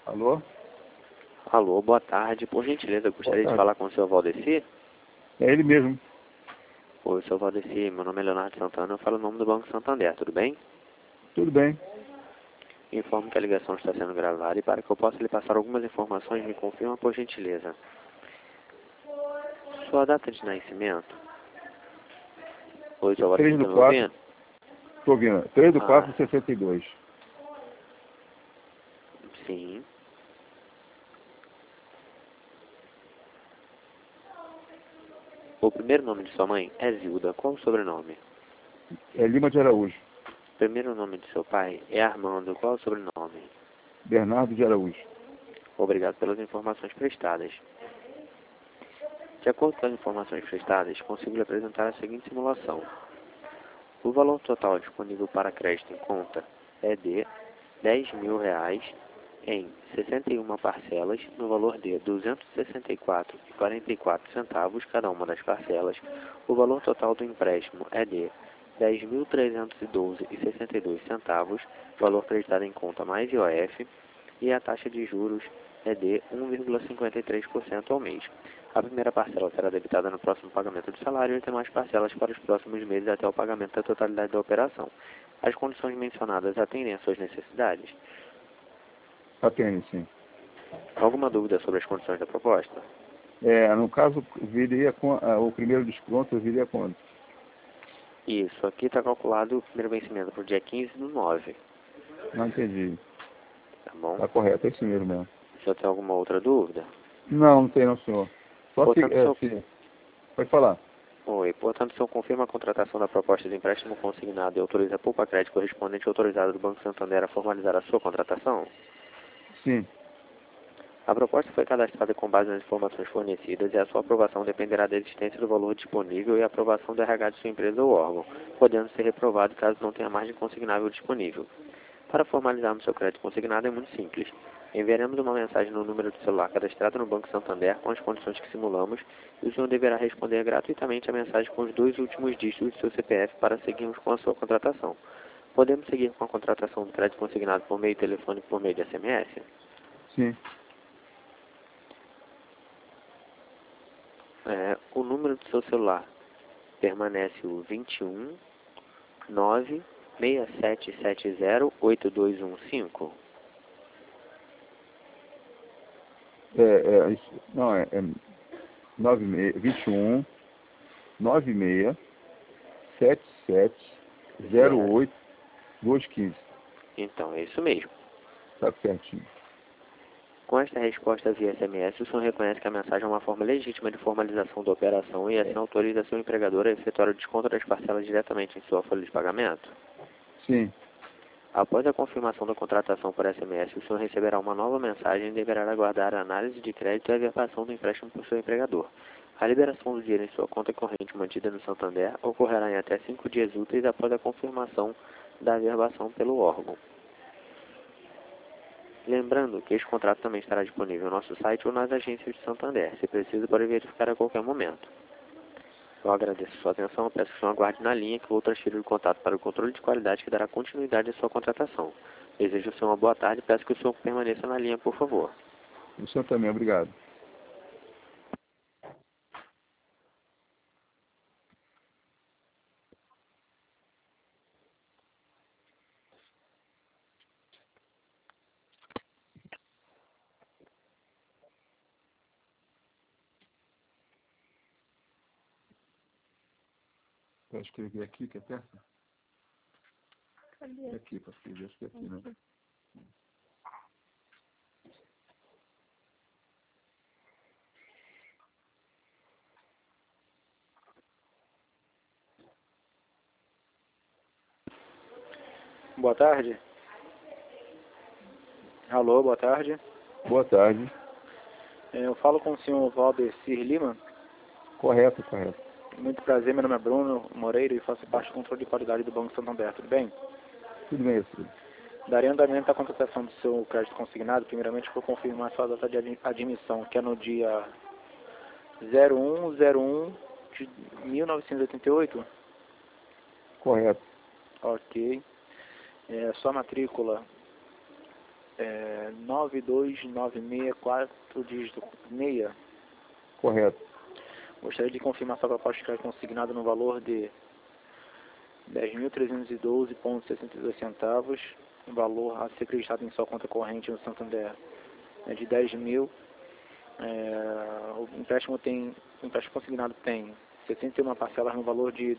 Alô? Alô, boa tarde. Por gentileza, gostaria de falar com o senhor Valdeci? É ele mesmo. Oi, senhor Valdeci, meu nome é Leonardo Santana, eu falo o nome do Banco Santander, tudo bem? Tudo bem. Informo que a ligação está sendo gravada e para que eu possa lhe passar algumas informações, me confirma por gentileza. Sua data de nascimento? Oi, senhor Valdeci, 3 está do me 4. ouvindo? Estou ouvindo. 3 do 4 de 62. Sim. O primeiro nome de sua mãe é Zilda. Qual o sobrenome? É Lima de Araújo. O primeiro nome de seu pai é Armando. Qual o sobrenome? Bernardo de Araújo. Obrigado pelas informações prestadas. De acordo com as informações prestadas, consigo lhe apresentar a seguinte simulação. O valor total disponível para crédito em conta é de R$ 10.000 em 61 parcelas, no valor de R$ 264,44 cada uma das parcelas. O valor total do empréstimo é de R$ 10.312,62, valor creditado em conta mais IOF, e a taxa de juros é de 1,53% ao mês. A primeira parcela será debitada no próximo pagamento do salário e as demais parcelas para os próximos meses até o pagamento da totalidade da operação. As condições mencionadas atendem às suas necessidades? Atende, sim. Alguma dúvida sobre as condições da proposta? No caso, viria com o primeiro desconto, viria quando? Isso, aqui está calculado o primeiro vencimento para o dia 15/9, Não entendi. tá bom? Está correto, é isso mesmo. O senhor tem alguma outra dúvida? Não tem não, senhor. Só se... Portanto, Pode falar. Oi, portanto, o senhor confirma a contratação da proposta de empréstimo consignado e autoriza a poupa crédito correspondente autorizado do Banco Santander a formalizar a sua contratação? Sim. A proposta foi cadastrada com base nas informações fornecidas e a sua aprovação dependerá da existência do valor disponível e a aprovação do RH de sua empresa ou órgão, podendo ser reprovado caso não tenha margem consignável disponível. Para formalizarmos seu crédito consignado é muito simples. Enviaremos uma mensagem no número de celular cadastrado no Banco Santander com as condições que simulamos e o senhor deverá responder gratuitamente a mensagem com os 2 últimos dígitos do seu CPF para seguirmos com a sua contratação. Podemos seguir com a contratação do crédito consignado por meio telefônico por meio de SMS? Sim. O número do seu celular permanece o 21 96770 8215. Não, 21 96 77 08 215. Então, é isso mesmo. Tá certinho. Com esta resposta via SMS, o senhor reconhece que a mensagem é uma forma legítima de formalização da operação e assim autoriza seu empregador a efetuar o desconto das parcelas diretamente em sua folha de pagamento? Sim. Após a confirmação da contratação por SMS, o senhor receberá uma nova mensagem e deverá aguardar a análise de crédito e a verbação do empréstimo por seu empregador. A liberação do dinheiro em sua conta corrente mantida no Santander ocorrerá em até 5 dias úteis após a confirmação da verbação pelo órgão. Lembrando que este contrato também estará disponível no nosso site ou nas agências de Santander, se preciso, pode verificar a qualquer momento. Eu agradeço sua atenção, peço que o senhor aguarde na linha que vou transferir o contato para o controle de qualidade que dará continuidade à sua contratação. Desejo ao senhor uma boa tarde e peço que o senhor permaneça na linha, por favor. O senhor também, obrigado. Para escrever aqui, que é perto? Cadê? Aqui, para escrever, acho que é aqui, né? Boa tarde. Alô, boa tarde. Boa tarde. Eu falo com o senhor Valdecir Lima. Correto, correto. Muito prazer, meu nome é Bruno Moreira e faço parte do controle de qualidade do Banco Santander, tudo bem? Tudo bem, filho. Daria andamento à contratação do seu crédito consignado, primeiramente por confirmar sua data de admissão, que é no dia 01/01 de 1988. Correto. Ok. Sua matrícula 92964 dígito 6. Correto. Gostaria de confirmar sua proposta de crédito consignada no valor de 10.312,62 centavos. O valor a ser acreditado em sua conta corrente no Santander é de 10.000. O empréstimo consignado tem 61 parcelas no valor de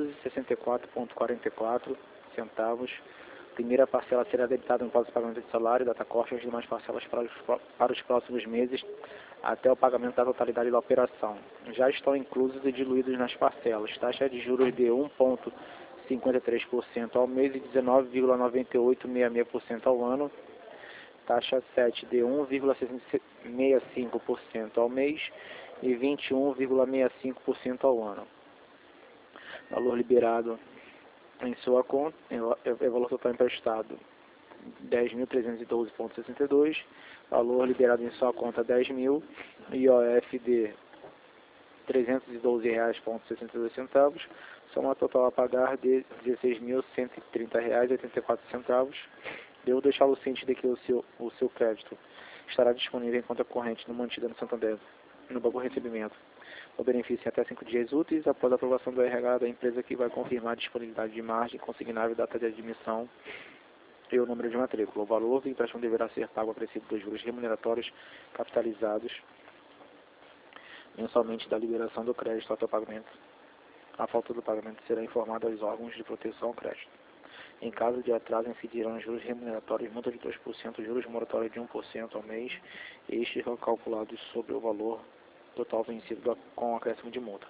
264,44 centavos. Primeira parcela será debitada no prazo de pagamento de salário, data corte, as demais parcelas para os próximos meses, até o pagamento da totalidade da operação. Já estão inclusos e diluídos nas parcelas taxa de juros de 1,53% ao mês e 19,9866% ao ano, taxa 7 de 1,65% ao mês e 21,65% ao ano. Valor liberado em sua conta, valor total emprestado 10.312,62, valor liberado em sua conta 10.000, IOF de R$312,62, soma total a pagar de R$16.130,84. Devo deixá-lo ciente de que o seu crédito estará disponível em conta corrente mantida no Santander, no banco de recebimento. O benefício em até 5 dias úteis após a aprovação do RH da empresa, que vai confirmar a disponibilidade de margem consignável, data de admissão e o número de matrícula. O valor do empréstimo deverá ser pago a princípio dos juros remuneratórios capitalizados mensalmente da liberação do crédito até o pagamento. A falta do pagamento será informada aos órgãos de proteção ao crédito. Em caso de atraso, incidirão juros remuneratórios, multa de 2%, juros moratórios de 1% ao mês, e estes são calculados sobre o valor total vencido com acréscimo de multa.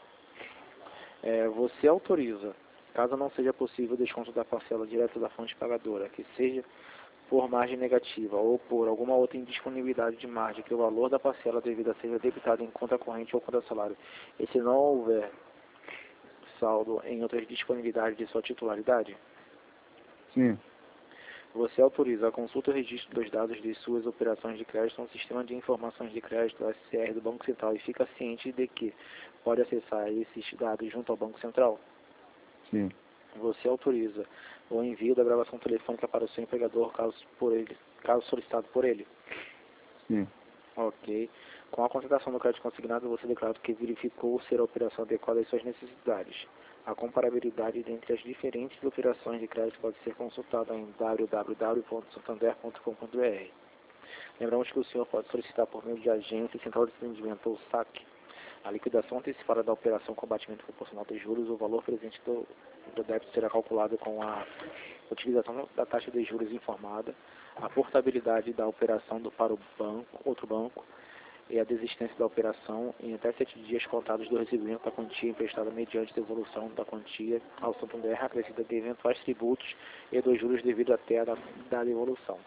Você autoriza, caso não seja possível o desconto da parcela direto da fonte pagadora, que seja por margem negativa ou por alguma outra indisponibilidade de margem, que o valor da parcela devida seja debitado em conta corrente ou conta salário, e se não houver saldo em outras disponibilidades de sua titularidade? Sim. Você autoriza a consulta e registro dos dados de suas operações de crédito no sistema de informações de crédito SCR do Banco Central e fica ciente de que pode acessar esses dados junto ao Banco Central? Sim. Você autoriza o envio da gravação telefônica para o seu empregador, caso solicitado por ele? Sim. Ok. Com a contratação do crédito consignado, você declara que verificou ser a operação adequada às suas necessidades. A comparabilidade entre as diferentes operações de crédito pode ser consultada em www.santander.com.br. Lembramos que o senhor pode solicitar por meio de agência, central de atendimento ou SAC a liquidação antecipada da operação com abatimento proporcional de juros. O valor presente do débito será calculado com a utilização da taxa de juros informada, a portabilidade da operação para o outro banco, e a desistência da operação em até 7 dias contados do recebimento da quantia emprestada mediante devolução da quantia ao Santander, acrescida de eventuais tributos e dos juros devido até a da devolução.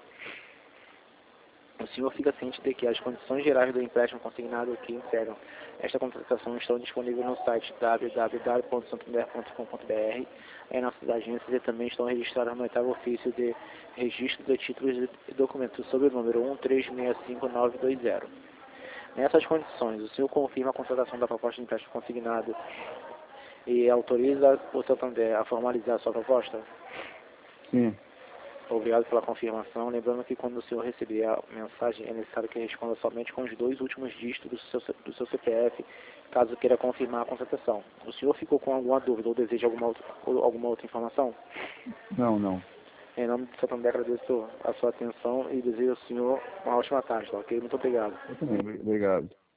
O senhor fica ciente de que as condições gerais do empréstimo consignado que integram esta contratação estão disponíveis no site www.santander.com.br. Em nossas agências e também estão registradas no 8º ofício de registro de títulos e documentos sob o número 1365920. Nessas condições, o senhor confirma a contratação da proposta de empréstimo consignado e autoriza o Santander a formalizar a sua proposta? Sim. Obrigado pela confirmação. Lembrando que quando o senhor receber a mensagem, é necessário que responda somente com os 2 últimos dígitos do seu CPF, caso queira confirmar a contratação. O senhor ficou com alguma dúvida ou deseja alguma outra informação? Não. Em nome do Santander, agradeço a sua atenção e desejo ao senhor uma ótima tarde, tá ok? Muito obrigado. Eu também, obrigado.